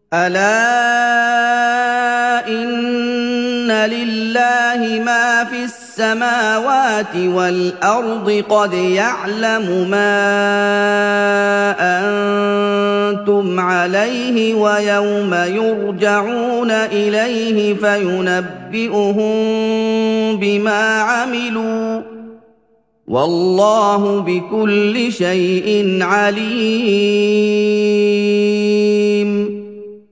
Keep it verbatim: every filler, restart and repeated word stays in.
أَلَا إِنَّ لِلَّهِ مَا فِي السَّمَاوَاتِ وَالْأَرْضِ ۖ قَدْ يَعْلَمُ مَا أَنتُمْ عَلَيْهِ وَيَوْمَ يُرْجَعُونَ إِلَيْهِ فَيُنَبِّئُهُم بِمَا عَمِلُوا ۗ وَاللَّهُ بِكُلِّ شَيْءٍ عَلِيمٌ